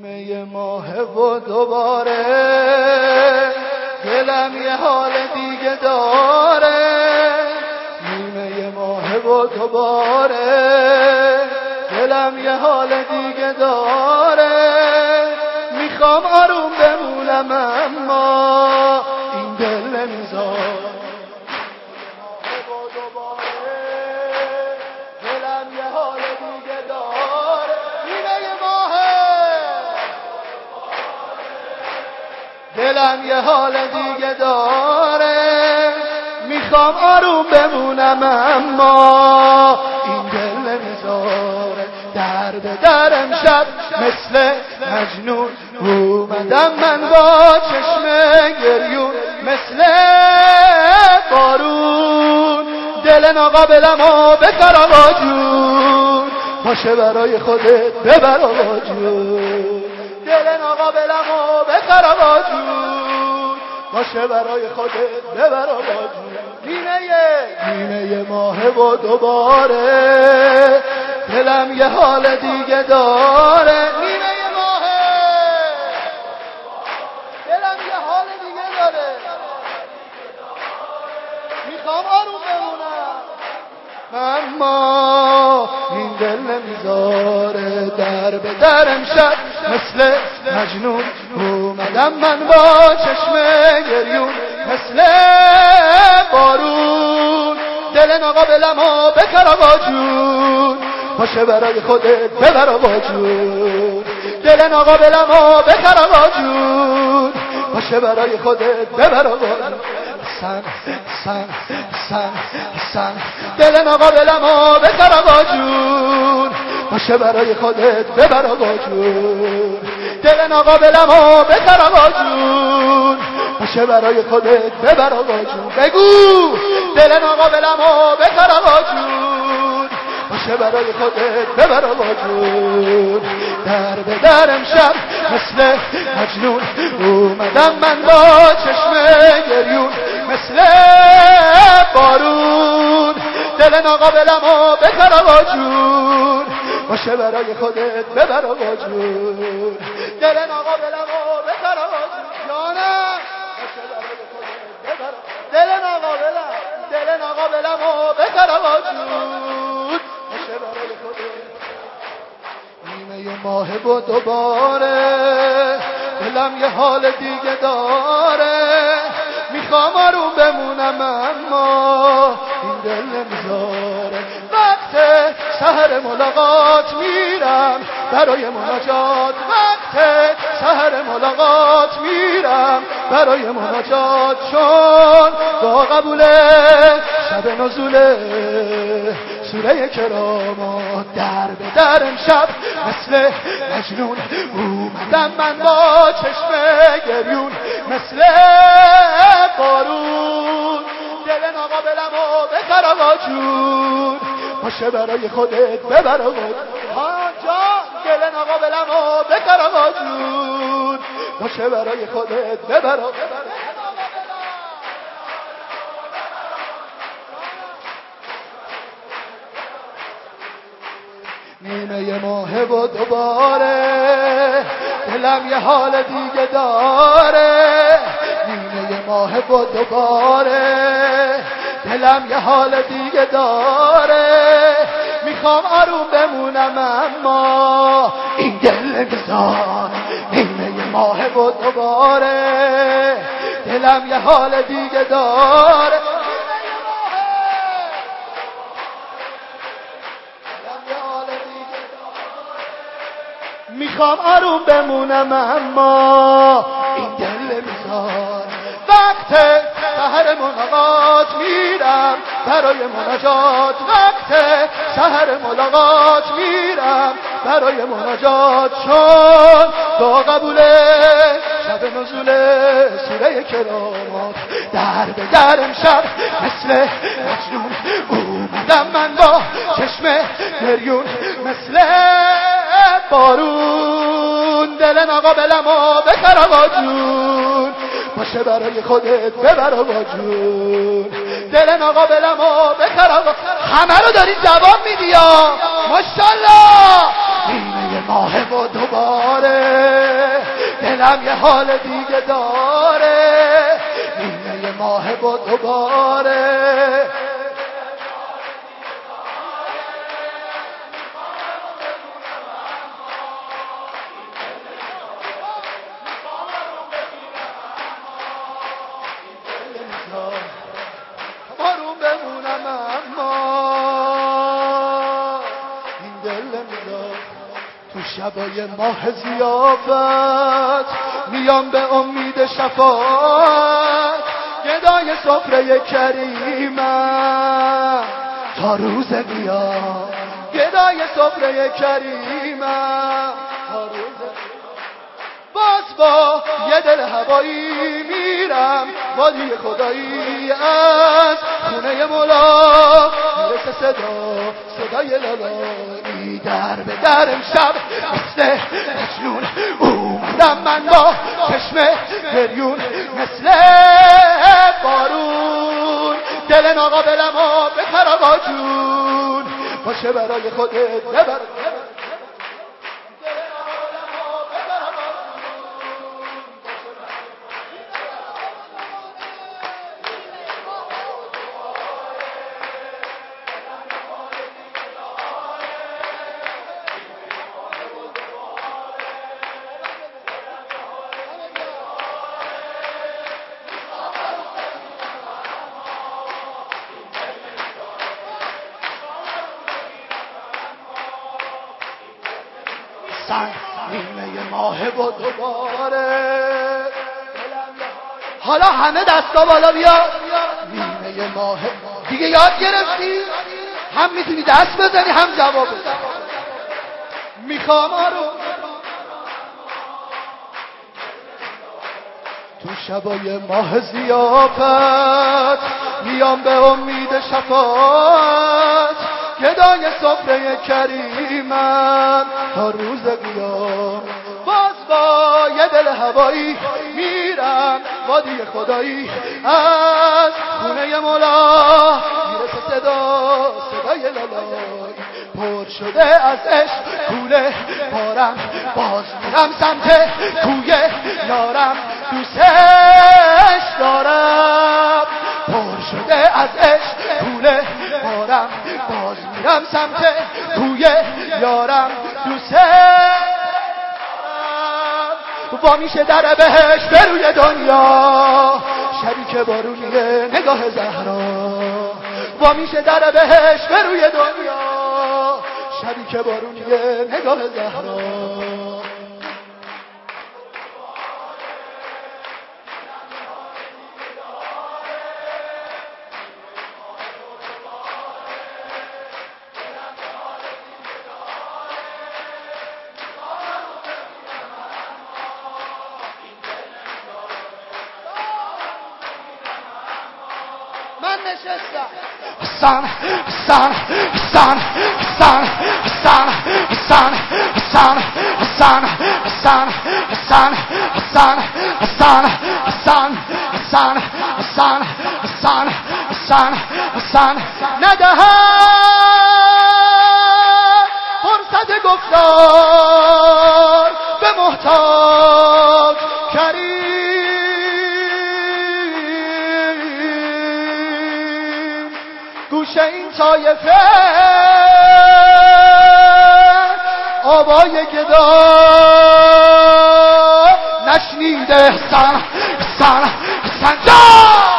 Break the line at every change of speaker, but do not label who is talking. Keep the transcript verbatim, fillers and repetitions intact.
نیمه ماه و دوباره دلم یه حال دیگه داره، نیمه ماه و دوباره دلم یه حال دیگه داره، میخوام آروم بمونم اما این دل نمیذاره. دلم یه حال دیگه داره، میخوام آروم بمونم اما این دل نمیذاره. در به در امشب مثل مجنون اومدم من با چشم گریون، مثل بارون دل ناقابلم و بکر آقا جون، باشه برای خودت ببر آقا جون، دل ناقابلم و بکر آقا جون، باشه برای خودت ببر آقا جون. نیمه نیمه ماه و دوباره دلم یه حال دیگه داره، نیمه ماه دلم یه حال دیگه داره، میخوام آروم بمونم اما این دل نمیذاره. در به در امشب مثل مجنون اومدم من با چشم گریون، مثل بارون دل ناقابلم و بکر آقا جون، باشه برای خودت ببر آقا جون، دل ناقابلم و بکر آقا جون، باشه برای خودت ببر آقا جون. سن سن سن سن دل ناقابلم و بکر آقا جون، باشه برای خودت ببر آقا جون، دل ناقابلم و بکر آقا جون، باشه برای خودت ببر آقا جون. بگو دل ناقابلم و بکر آقا جون، باشه برای خودت ببر آقا جون. در به در امشب مثل مجنون اومدم من با چشم گریون، مثل بارون دل ناقابلم و بکر آقا جون، باشه برای خودت ببر آقا جون، دل ناقابلم و بکر آقا جون. جانم باشه برای خودت ببر، دل ناقابلم دل ناقابلم و بکر آقا جون، باشه برای خودت. نیمه ماه و دوباره دلم یه حال دیگه داره، میخوام آروم بمونم اما این دل نمیذاره. وقت سحر ملاقات میرم برای مناجات، وقت سحر ملاقات میرم برای مناجات، چون دعا قبوله شب نزوله سوره کرامات. در به در امشب مثل مجنون اومدم من با چشم گریون، مثل بارون دل ناقابلم و بکر آقا جون، باشه برای خودت ببر آقا جون. جان دل ناقابلم و بکر آقا جون، باشه برای خودت ببر آقا جون. نیمه ماه و دوباره دلم یه حال دیگه داره، نیمه ماه و دوباره دلم یه حال دیگه داره، میخوام آروم بمونم اما این دل نمیذاره. نیمه ماه و دوباره دلم یه حال دیگه داره، میخوام آروم بمونم اما این دل نمیذاره. وقت سحر ملاقات میرم برای مناجات، وقت سحر ملاقات میرم برای مناجات، چون دعا قبوله شب نزوله سوره کرامات. در به در امشب مثل مجنون اومدم من با چشم گریون، مثل بارون دل ناقابلم و بکر آقا جون، باشه برای خودت ببر آقا جون، دل ناقابلم و بکر آقا. همه رو داری جواب میدی یا ماشاءالله. نیمه ماه و دوباره دلم یه حال دیگه داره، نیمه ماه با دوباره آروم بمونم، اما این دل نمی‌ذاره. تو شبای ماه زیافت میام به امید شفاعت، گدای سفره کریمم تا روز میاد، گدای سفره کریمم تا روز باز با یه دل هوایی میرم وادی خدایی، از خونه مولا میرسه صدا صدای لالایی، در به در امشب مثل مجنون اومدم من با چشم گریون مثل بارون، دل ناقابلم و بخر آقا جون باشه برای خودت ببر. نیمه ماه و دوباره حالا همه دستا بالا بیا، نیمه ماه دیگه یاد گرفتی، هم میتونی دست بزنی هم جواب بدی. میخوام آروم تو شبای ماه زیافت میام به امید شفاعت، گدای سفره کریمم تا روز قیام، باز با یه دل هوایی میرم وادی خدایی، از خونه مولا میرسه صدا صدای لالایی، پر شده از عشق کوله پارم، باز میرم سمت کوی یارم دوستش دارم، پر شده از عشق کوله پارم، باز میرم سمت کوی یارم دوستش دارم، وا میشه در بهش به روی دنیا، شبی که بارونیه نگاه زهرا، وا میشه در بهش به روی دنیا، شبی که بارونیه نگاه زهرا. من نشستم حسن حسن حسن حسن حسن حسن حسن حسن حسن حسن حسن حسن حسن حسن حسن حسن حسن حسن ندهد فرصت گفتار به محتاج کریم، گوشه این طایفه آوای گدا نشنیده. حسن حسن حسن